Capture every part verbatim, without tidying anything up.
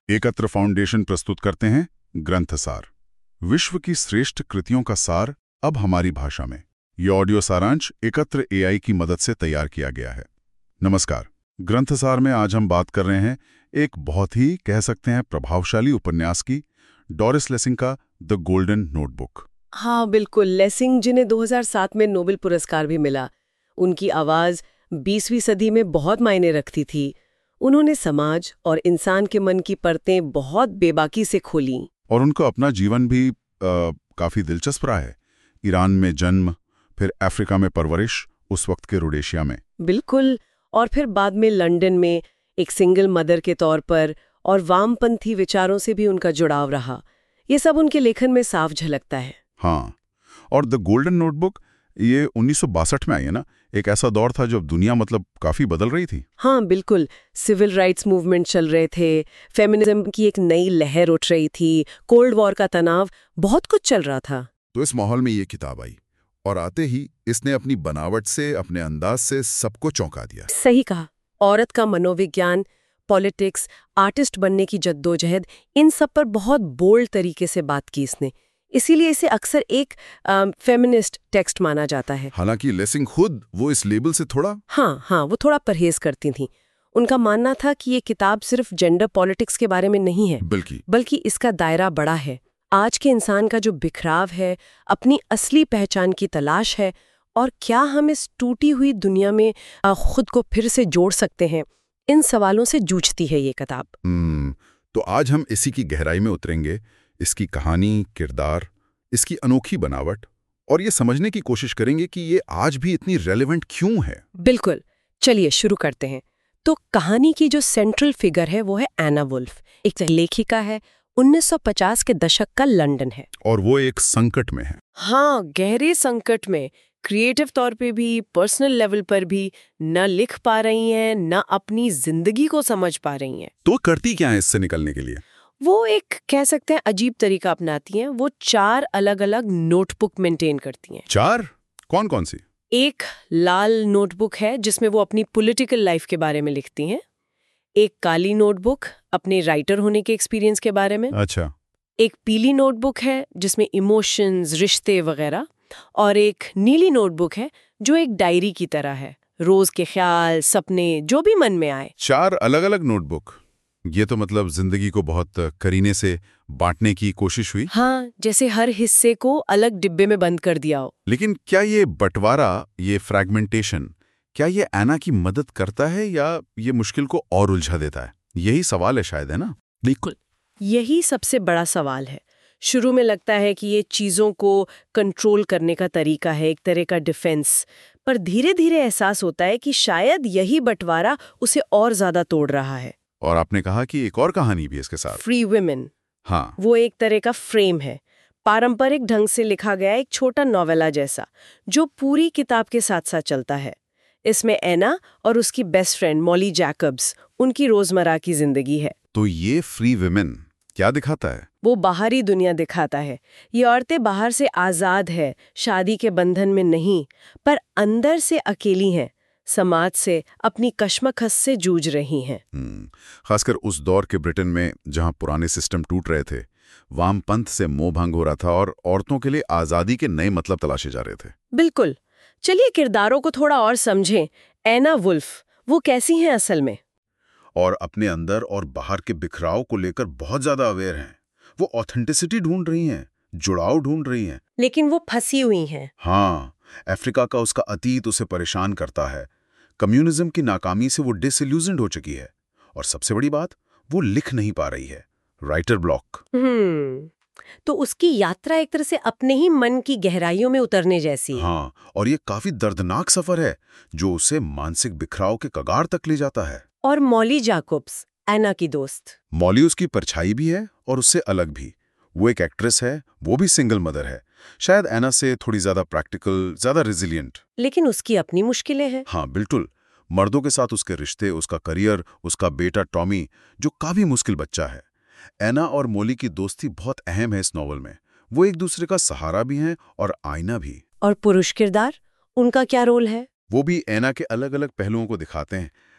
एकत्र फाउंडेशन प्रस्तुत करते हैं ग्रंथसार, विश्व की श्रेष्ठ कृतियों का सार अब हमारी भाषा में। यह ऑडियो सारांश एकत्र एआई की मदद से तैयार किया गया है। नमस्कार। ग्रंथसार में आज हम बात कर रहे हैं एक बहुत ही कह सकते हैं प्रभावशाली उपन्यास की, डोरिस लेसिंग का द गोल्डन नोटबुक। हाँ बिल्कुल, लेसिंग जिन्हें दो हज़ार सात में नोबेल पुरस्कार भी मिला। उनकी आवाज बीसवीं सदी में बहुत मायने रखती थी। उन्होंने समाज और इंसान के मन की परतें बहुत बेबाकी से खोली। और उनका अपना जीवन भी आ, काफी दिलचस्प रहा है। ईरान में जन्म, फिर अफ्रीका में परवरिश, उस वक्त के रोडेशिया में। बिल्कुल, और फिर बाद में लंदन में एक सिंगल मदर के तौर पर, और वामपंथी विचारों से भी उनका जुड़ाव रहा। ये सब उनके लेखन में साफ झलकता है। हाँ, और द गोल्डन नोटबुक ये उन्नीस सौ बासठ में आई है ना। एक ऐसा दौर था जब दुनिया मतलब काफी बदल रही थी। हाँ बिल्कुल, सिविल राइट्स मूवमेंट चल रहे थे, फेमिनिज्म की एक नई लहर उठ रही थी, कोल्ड वॉर का तनाव, बहुत कुछ चल रहा था। तो इस माहौल में ये किताब आई और आते ही इसने अपनी बनावट से, अपने अंदाज से सबको चौंका दिया। सही कहा। औरत का मनोविज्ञान, पॉलिटिक्स, आर्टिस्ट बनने की जद्दोजहद, इन सब पर बहुत बोल्ड तरीके से बात की इसने। इसीलिए इसे अक्सर एक फेमिनिस्ट टेक्स्ट माना जाता है। हालांकि लेसिंग खुद वो इस लेबल से थोड़ा हाँ हाँ वो थोड़ा परहेज करती थी। उनका मानना था कि ये किताब सिर्फ जेंडर पॉलिटिक्स के बारे में नहीं है, बल्कि बल्कि इसका दायरा बड़ा है। आज के इंसान का जो बिखराव है, अपनी असली पहचान की तलाश है, और क्या हम इस टूटी हुई दुनिया में आ, खुद को फिर से जोड़ सकते हैं, इन सवालों से जूझती है ये किताब। हम्म तो आज हम इसी की गहराई में उतरेंगे, इसकी कहानी, किरदार, इसकी अनोखी बनावट, और ये समझने की कोशिश करेंगे कि ये आज भी इतनी रेलेवेंट क्यों है। बिल्कुल, चलिए शुरू करते हैं। तो कहानी की जो सेंट्रल फिगर है वो है एना वुल्फ। एक लेखिका है, उन्नीस सौ पचास के दशक का लंदन है, और वो एक संकट में है। हाँ, गहरे संकट में। क्रिएटिव तौर पे भी, पर्सनल लेवल पर भी, न लिख पा रही हैं, न अपनी जिंदगी को समझ पा रही हैं। तो करती क्या है इससे निकलने के लिए? वो एक कह सकते हैं अजीब तरीका अपनाती हैं। वो चार अलग अलग नोटबुक मेंटेन करती हैं। चार? कौन कौन सी? एक लाल नोटबुक है जिसमें वो अपनी पॉलिटिकल लाइफ के बारे में लिखती हैं। एक काली नोटबुक अपने राइटर होने के एक्सपीरियंस के बारे में। अच्छा। एक पीली नोटबुक है जिसमें इमोशंस, रिश्ते वगैरह। और एक नीली नोटबुक है जो एक डायरी की तरह है, रोज के ख्याल, सपने, जो भी मन में आए। चार अलग अलग नोटबुक। ये तो मतलब जिंदगी को बहुत करीने से बांटने की कोशिश हुई। हाँ, जैसे हर हिस्से को अलग डिब्बे में बंद कर दिया हो। लेकिन क्या ये बंटवारा, ये फ्रैगमेंटेशन, क्या ये एना की मदद करता है या ये मुश्किल को और उलझा देता है? यही सवाल है शायद, है ना? बिल्कुल, यही सबसे बड़ा सवाल है। शुरू में लगता है कि ये चीजों को कंट्रोल करने का तरीका है, एक तरह का डिफेंस, पर धीरे धीरे एहसास होता है कि शायद यही बंटवारा उसे और ज्यादा तोड़ रहा है। और आपने कहा कि एक और कहानी भी इसके साथ, फ्री वुमेन। हाँ, वो एक तरह का फ्रेम है, पारंपरिक ढंग से लिखा गया एक छोटा नॉवेला जैसा, जो पूरी किताब के साथ साथ चलता है। इसमें एना और उसकी बेस्ट फ्रेंड मॉली जैकब्स, उनकी रोजमर्रा की जिंदगी है। तो ये फ्री वुमेन क्या दिखाता है? वो बाहरी दुनिया दिखाता है। ये औरतें बाहर से आजाद है, शादी के बंधन में नहीं, पर अंदर से अकेली हैं, समाज से, अपनी कश्मकश से जूझ रही हैं। खासकर उस दौर के ब्रिटेन में जहां पुराने सिस्टम टूट रहे थे, वामपंथ से मोह भंग हो रहा था और औरतों के लिए आजादी के नए मतलब तलाशे जा रहे थे। बिल्कुल। चलिए किरदारों को थोड़ा और समझें। एना वुल्फ, वो कैसी हैं असल में? और अपने अंदर और बाहर के बिखराव को लेकर बहुत ज्यादा अवेयर हैं। वो ऑथेंटिसिटी ढूंढ रही हैं, जुड़ाव ढूंढ रही हैं। लेकिन वो फंसी हुई हैं। हाँ, अफ्रीका का उसका अतीत उसे परेशान करता है। कम्युनिज्म की नाकामी से वो डिसइल्यूजन्ड हो चुकी है, और सबसे बड़ी बात, वो लिख नहीं पा रही है। Writer block. हम्म तो उसकी यात्रा एक तरह से अपने ही मन की गहराइयों में उतरने जैसी है। हाँ, और ये काफी दर्दनाक सफर है जो उसे मानसिक बिखराव के कगार तक ले जाता है। और मॉली जैकब्स, एना की दोस्त। मॉली उसकी परछाई भी है और उससे अलग भी। वो एक एक्ट्रेस है, वो भी सिंगल मदर है, शायद एना से थोड़ी ज्यादा प्रैक्टिकल, ज्यादा रेजिलिएंट। लेकिन उसकी अपनी मुश्किलें हैं। हाँ बिल्कुल, मर्दों के साथ उसके रिश्ते, उसका करियर, उसका बेटा टॉमी जो काफी मुश्किल बच्चा है। एना और मॉली की दोस्ती बहुत अहम है इस नॉवल में। वो एक दूसरे का सहारा भी हैं और आईना भी। और पुरुष किरदार, उनका क्या रोल है? वो भी एना के अलग अलग पहलुओं को दिखाते हैं,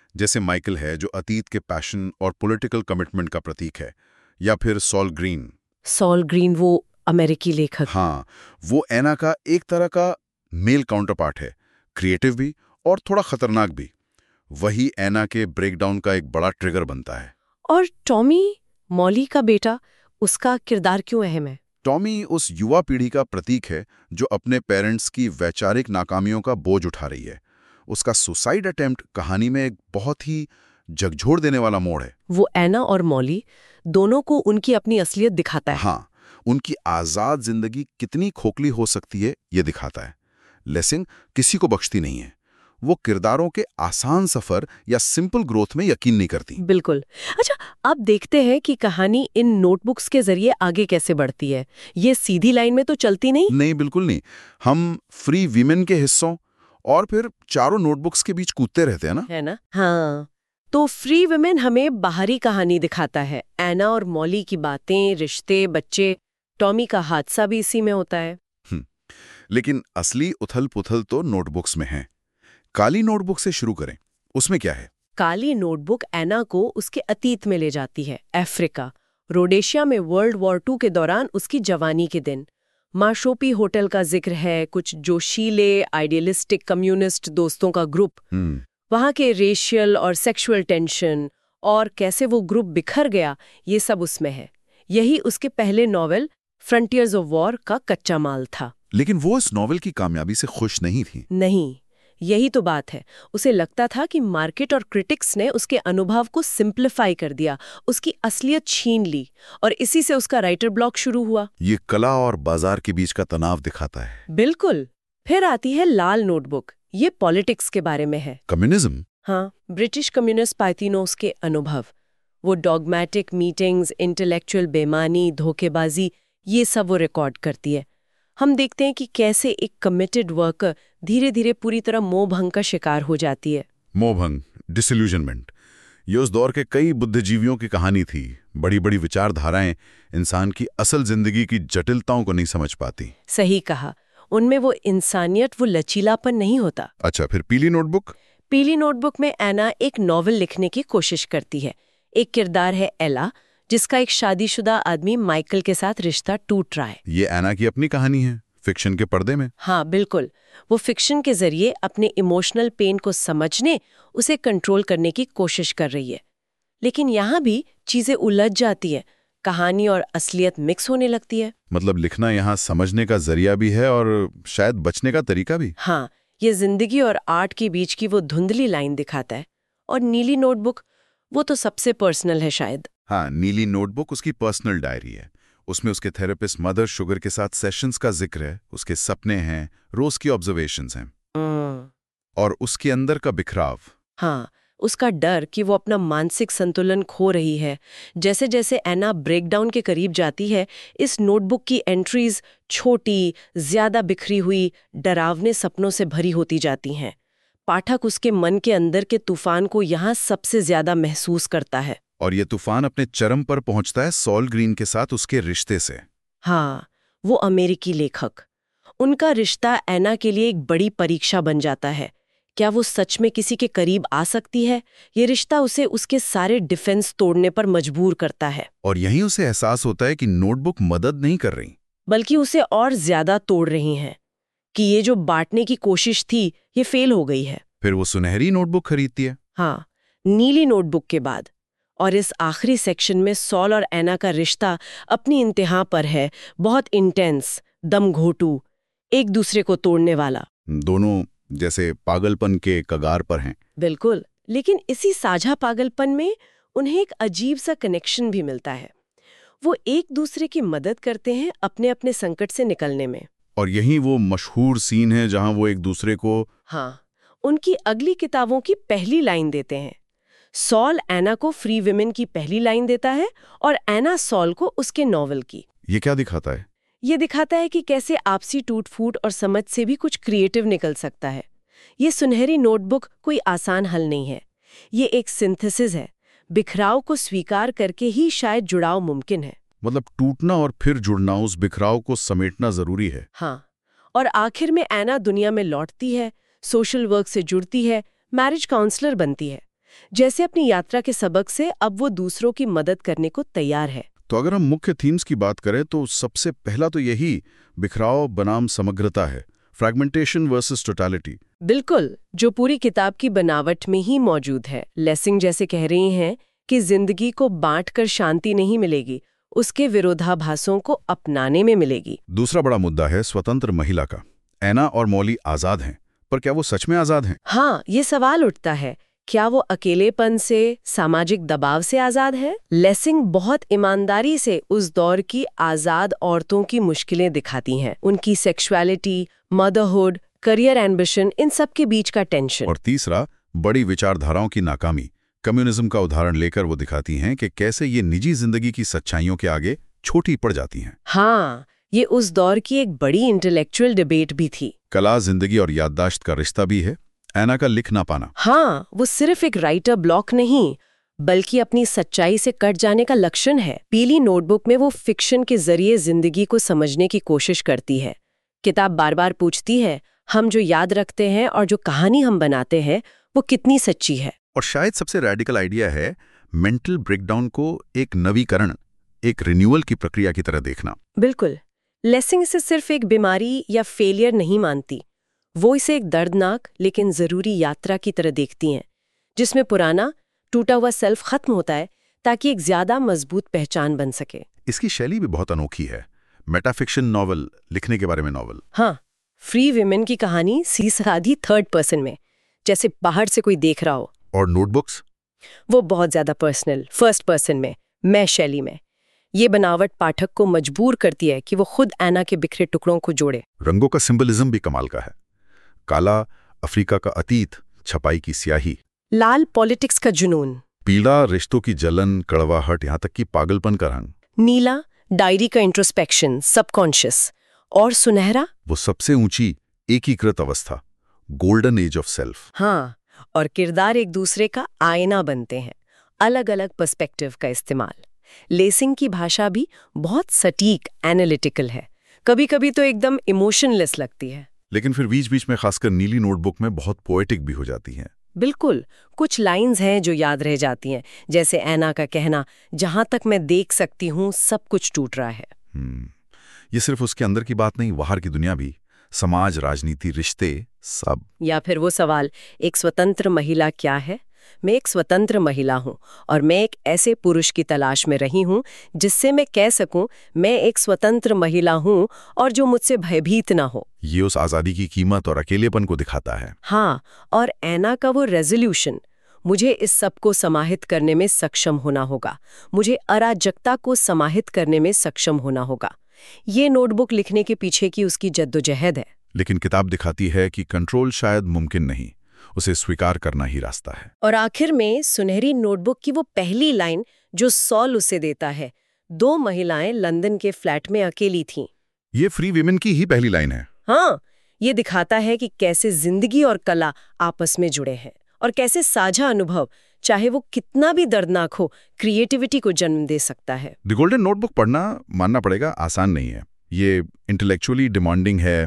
जैसे माइकल है जो अतीत के पैशन और पॉलिटिकल कमिटमेंट का प्रतीक है, या फिर सॉल ग्रीन। सॉल ग्रीन वो अमेरिकी लेखक। हाँ, वो एना का एक तरह का मेल काउंटरपार्ट है, क्रिएटिव भी और थोड़ा खतरनाक भी। वही एना के ब्रेकडाउन का एक बड़ा ट्रिगर बनता है। और टॉमी, मॉली का बेटा, उसका किरदार क्यों अहम है? टॉमी उस युवा पीढ़ी का प्रतीक है जो अपने पेरेंट्स की वैचारिक नाकामियों का बोझ उठा रही है। उसका सुसाइड अटेम्प्ट कहानी में एक बहुत ही झकझोर देने वाला मोड़ है। वो एना और मॉली दोनों को उनकी अपनी असलियत दिखाता है। हाँ, उनकी आज़ाद जिंदगी कितनी खोखली हो सकती है ये दिखाता है। लेसिंग किसी को बख्शती नहीं है। वो किरदारों के आसान सफर या सिंपल ग्रोथ में यकीन नहीं करती। बिल्कुल। अच्छा, अब देखते हैं कि कहानी इन नोटबुक्स के जरिए आगे कैसे बढ़ती है। ये सीधी लाइन में तो चलती नहीं। नहीं, बिल्कुल नहीं। हम फ्री वीमेन के हिस्सों और फिर चारों नोटबुक्स के बीच कूदते रहते हैं ना। है ना? हाँ। तो फ्री वुमेन हमें बाहरी कहानी दिखाता है, एना और मॉली की बातें, रिश्ते, बच्चे। टॉमी का हादसा भी इसी में होता है। लेकिन असली उथल-पुथल तो नोटबुक्स में है। काली नोटबुक से शुरू करें, उसमें क्या है? काली नोटबुक एना को उसके अतीत में ले जाती है, अफ्रीका, रोडेशिया में वर्ल्ड वॉर टू के दौरान उसकी जवानी के दिन। माशोपी होटल का जिक्र है, कुछ जोशीले आइडियलिस्टिक कम्युनिस्ट दोस्तों का ग्रुप, वहाँ के रेशियल और सेक्सुअल टेंशन और कैसे वो ग्रुप बिखर गया, ये सब उसमें है। यही उसके पहले नॉवेल फ्रंटियर्स ऑफ वॉर का कच्चा माल था। लेकिन वो इस नॉवेल की कामयाबी से खुश नहीं थी। नहीं, यही तो बात है। उसे लगता था कि मार्केट और क्रिटिक्स ने उसके अनुभव को सिंप्लीफाई कर दिया, उसकी असलियत छीन ली, और इसी से उसका राइटर ब्लॉक शुरू हुआ। ये कला और बाजार के बीच का तनाव दिखाता है। बिल्कुल। फिर आती है लाल नोटबुक। ये पॉलिटिक्स के बारे में है। कम्युनिज्म? हाँ, ब्रिटिश कम्युनिस्ट पार्टिनों के अनुभव, वो डॉगमैटिक मीटिंग्स, इंटेलेक्चुअल बेईमानी, धोखेबाजी, ये सब वो रिकॉर्ड करती है। हम देखते हैं कि कैसे एक कमिटेड वर्कर धीरे धीरे पूरी तरह मोहभंग का शिकार हो जाती है। मोहभंग, डिसइल्यूजनमेंट, ये उस दौर के कई बुद्धिजीवियों की कहानी थी। बड़ी बड़ी विचारधाराएं इंसान की असल जिंदगी की जटिलताओं को नहीं समझ पाती। सही कहा। उनमें वो इंसानियत, वो लचीलापन नहीं होता। अच्छा, फिर पीली नोटबुक? पीली नोटबुक में एना एक नॉवल लिखने की कोशिश करती है। एक किरदार है एला, जिसका एक शादीशुदा आदमी माइकल के साथ रिश्ता टूट रहा है। ये एना की अपनी कहानी है, फिक्शन के पर्दे में। हाँ, बिल्कुल। वो फिक्शन के जरिए अपने इमोशनल पेन को समझने, उसे कंट्रोल करने की कोशिश कर रही है। लेकिन यहाँ भी चीजें उलझ जाती हैं, कहानी और असलियत मिक्स होने लगती है। मतलब लिखना यहाँ समझने का जरिया भी है और शायद बचने का तरीका भी। हाँ, ये जिंदगी और आर्ट के बीच की वो धुंधली लाइन दिखाता है। और नीली नोटबुक, वो तो सबसे पर्सनल है शायद। हाँ, नीली नोटबुक उसकी पर्सनल डायरी है। उसमें उसके थेरेपिस्ट मदर शुगर के साथ सेशंस का जिक्र है, उसके सपने हैं, रोज की ऑब्जर्वेशंस हैं, और उसके अंदर का बिखराव। हाँ, उसका डर कि वो अपना मानसिक संतुलन खो रही है। जैसे जैसे एना ब्रेकडाउन के करीब जाती है, इस नोटबुक की एंट्रीज छोटी, ज्यादा बिखरी हुई, डरावने सपनों से भरी होती जाती हैं। पाठक उसके मन के अंदर के तूफान को यहाँ सबसे ज्यादा महसूस करता है। और ये तूफान अपने चरम पर पहुंचता है सॉल ग्रीन के साथ उसके रिश्ते से। हाँ, वो अमेरिकी लेखक। उनका रिश्ता एना के लिए एक बड़ी परीक्षा बन जाता है। क्या वो सच में किसी के करीब आ सकती है? ये रिश्ता उसे उसके सारे डिफेंस तोड़ने पर मजबूर करता है। और यहीं उसे एहसास होता है कि नोटबुक मदद नहीं कर रही, बल्कि उसे और ज्यादा तोड़ रही हैं, कि ये जो बांटने की कोशिश थी, ये फेल हो गई है। फिर वो सुनहरी नोटबुक खरीदती है। हाँ, नीली नोटबुक के बाद। और इस आखिरी सेक्शन में सॉल और एना का रिश्ता अपनी इंतहा पर है, बहुत इंटेंस, दम घोटू, एक दूसरे को तोड़ने वाला। दोनों जैसे पागलपन के कगार पर हैं। बिल्कुल। लेकिन इसी साझा पागलपन में उन्हें एक अजीब सा कनेक्शन भी मिलता है। वो एक दूसरे की मदद करते हैं अपने अपने संकट से निकलने में। और यही वो मशहूर सीन है जहां वो एक दूसरे को, हाँ, उनकी अगली किताबों की पहली लाइन देते हैं। सॉल एना को फ्री विमेन की पहली लाइन देता है और एना सॉल को उसके नॉवेल की। ये क्या दिखाता है? ये दिखाता है कि कैसे आपसी टूट फूट और समझ से भी कुछ क्रिएटिव निकल सकता है। ये सुनहरी नोटबुक कोई आसान हल नहीं है। ये एक सिंथेसिस है। बिखराव को स्वीकार करके ही शायद जुड़ाव मुमकिन है। मतलब टूटना और फिर जुड़ना, उस बिखराव को समेटना जरूरी है। हाँ, और आखिर में एना दुनिया में लौटती है, सोशल वर्क से जुड़ती है, मैरिज काउंसलर बनती है। जैसे अपनी यात्रा के सबक से अब वो दूसरों की मदद करने को तैयार है। तो अगर हम मुख्य थीम्स की बात करें तो सबसे पहला तो यही बिखराव बनाम समग्रता है, फ्रैगमेंटेशन वर्सेस टोटलिटी। बिल्कुल, जो पूरी किताब की बनावट में ही मौजूद है। लेसिंग जैसे कह रही हैं कि जिंदगी को बांटकर शांति नहीं मिलेगी, उसके विरोधाभासों को अपनाने में मिलेगी। दूसरा बड़ा मुद्दा है स्वतंत्र महिला का। एना और मौली आजाद हैं, पर क्या वो सच में आजाद हैं? हाँ, ये सवाल उठता है, क्या वो अकेलेपन से, सामाजिक दबाव से आजाद है? लेसिंग बहुत ईमानदारी से उस दौर की आजाद औरतों की मुश्किलें दिखाती हैं, उनकी सेक्सुअलिटी, मदरहुड, करियर एम्बिशन, इन सब के बीच का टेंशन। और तीसरा, बड़ी विचारधाराओं की नाकामी। कम्युनिज्म का उदाहरण लेकर वो दिखाती हैं कि कैसे ये निजी जिंदगी की सच्चाइयों के आगे छोटी पड़ जाती हैं। हाँ, ये उस दौर की एक बड़ी इंटेलेक्चुअल डिबेट भी थी। कला, जिंदगी और याददाश्त का रिश्ता भी है। एना का लिख ना पाना, हाँ, वो सिर्फ एक राइटर ब्लॉक नहीं, बल्कि अपनी सच्चाई से कट जाने का लक्षण है। पीली नोटबुक में वो फिक्शन के जरिए जिंदगी को समझने की कोशिश करती है। किताब बार बार पूछती है, हम जो याद रखते हैं और जो कहानी हम बनाते हैं वो कितनी सच्ची है। और शायद सबसे रैडिकल आइडिया है मेंटल ब्रेकडाउन को एक नवीकरण, एक रिन्यूअल की प्रक्रिया की तरह देखना। बिल्कुल, लेसिंग इसे सिर्फ एक बीमारी या फेलियर नहीं मानती, वो इसे एक दर्दनाक लेकिन जरूरी यात्रा की तरह देखती हैं, जिसमें पुराना टूटा हुआ सेल्फ खत्म होता है ताकि एक ज्यादा मजबूत पहचान बन सके। इसकी शैली भी बहुत अनोखी है, मेटाफिक्शन नॉवल लिखने के बारे में नॉवल। हाँ, फ्री विमेन की कहानी सीधी थर्ड पर्सन में, जैसे बाहर से कोई देख रहा हो। और नोटबुक्स, वो बहुत ज्यादा पर्सनल, फर्स्ट पर्सन में, मैं शैली में। ये बनावट पाठक को मजबूर करती है कि वो खुद एना के बिखरे टुकड़ों को जोड़े। रंगों का सिंबलिज्म भी कमाल का है। काला अफ्रीका का अतीत, छपाई की स्याही। लाल पॉलिटिक्स का जुनून। पीला रिश्तों की जलन, कड़वाहट, यहाँ तक कि पागलपन का रंग। नीला डायरी का इंट्रोस्पेक्शन, सबकॉन्शियस। और सुनहरा, वो सबसे ऊंची एकीकृत अवस्था, गोल्डन एज ऑफ सेल्फ। हाँ, और किरदार एक दूसरे का आईना बनते हैं, अलग अलग पर्सपेक्टिव का इस्तेमाल। लेसिंग की भाषा भी बहुत सटीक, एनालिटिकल है, कभी कभी तो एकदम इमोशनलेस लगती है। लेकिन फिर बीच बीच में खासकर नीली नोटबुक में बहुत पोएटिक भी हो जाती हैं। बिल्कुल, कुछ लाइंस हैं जो याद रह जाती हैं, जैसे एना का कहना, जहां तक मैं देख सकती हूँ सब कुछ टूट रहा है। हम्म, ये सिर्फ उसके अंदर की बात नहीं, बाहर की दुनिया भी, समाज, राजनीति, रिश्ते, सब। या फिर वो सवाल, एक स्वतंत्र महिला क्या है? मैं एक स्वतंत्र महिला हूँ और मैं एक ऐसे पुरुष की तलाश में रही हूँ जिससे मैं कह सकूं मैं एक स्वतंत्र महिला हूँ और जो मुझसे भयभीत ना हो। ये उस आज़ादी की कीमत और अकेलेपन को दिखाता है। हाँ, और एना का वो रेजोल्यूशन, मुझे इस सब को समाहित करने में सक्षम होना होगा, मुझे अराजकता को समाहित करने में सक्षम होना होगा। ये नोटबुक लिखने के पीछे की उसकी जद्दोजहद है। लेकिन किताब दिखाती है कि कंट्रोल शायद मुमकिन नहीं, उसे स्वीकार करना ही रास्ता है। और आखिर में सुनहरी नोटबुक की वो पहली लाइन जो सॉल उसे देता है, दो महिलाएं लंदन के फ्लैट में अकेली थीं। ये फ्री विमेन की ही पहली लाइन है। हाँ, ये दिखाता है कि कैसे जिंदगी और कला आपस में जुड़े हैं और कैसे साझा अनुभव, चाहे वो कितना भी दर्दनाक हो, क्रिएटिविटी को जन्म दे सकता है। द गोल्डन नोटबुक पढ़ना, मानना पड़ेगा, आसान नहीं है। ये इंटेलेक्चुअली डिमांडिंग है,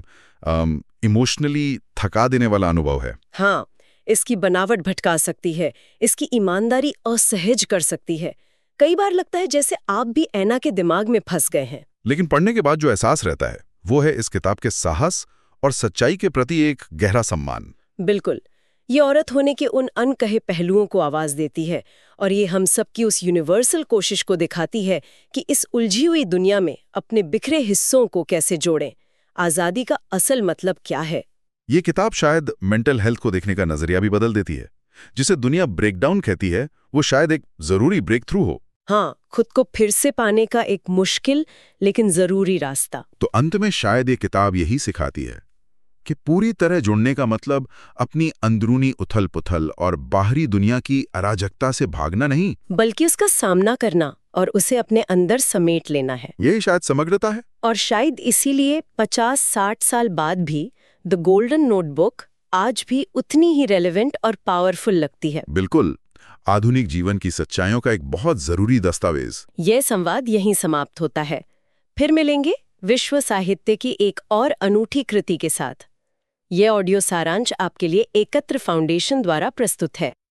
इमोशनली थका देने वाला अनुभव है। हाँ, इसकी बनावट भटका सकती है, इसकी ईमानदारी असहज कर सकती है। कई बार लगता है जैसे आप भी एना के दिमाग में फंस गए हैं। लेकिन पढ़ने के बाद जो एहसास रहता है वो है इस किताब के साहस और सच्चाई के प्रति एक गहरा सम्मान। बिल्कुल, ये औरत होने के उन अनकहे पहलुओं को आवाज देती है और ये हम सब की उस यूनिवर्सल कोशिश को दिखाती है कि इस उलझी हुई दुनिया में अपने बिखरे हिस्सों को कैसे जोड़ें। आजादी का असल मतलब क्या है? ये किताब शायद मेंटल हेल्थ को देखने का नजरिया भी बदल देती है। जिसे दुनिया ब्रेकडाउन कहती है वो शायद एक जरूरी ब्रेक थ्रू हो। हाँ, खुद को फिर से पाने का एक मुश्किल लेकिन जरूरी रास्ता। तो अंत में शायद ये किताब यही सिखाती है कि पूरी तरह जुड़ने का मतलब अपनी अंदरूनी उथल पुथल और बाहरी दुनिया की अराजकता से भागना नहीं, बल्कि उसका सामना करना और उसे अपने अंदर समेट लेना है। यही शायद समग्रता है। और शायद इसीलिए पचास साठ साल बाद भी द गोल्डन नोटबुक आज भी उतनी ही रेलेवेंट और पावरफुल लगती है। बिल्कुल, आधुनिक जीवन की सच्चाइयों का एक बहुत जरूरी दस्तावेज। यह संवाद यहीं समाप्त होता है। फिर मिलेंगे विश्व साहित्य की एक और अनूठी कृति के साथ। यह ऑडियो सारांश आपके लिए एकत्र फाउंडेशन द्वारा प्रस्तुत है।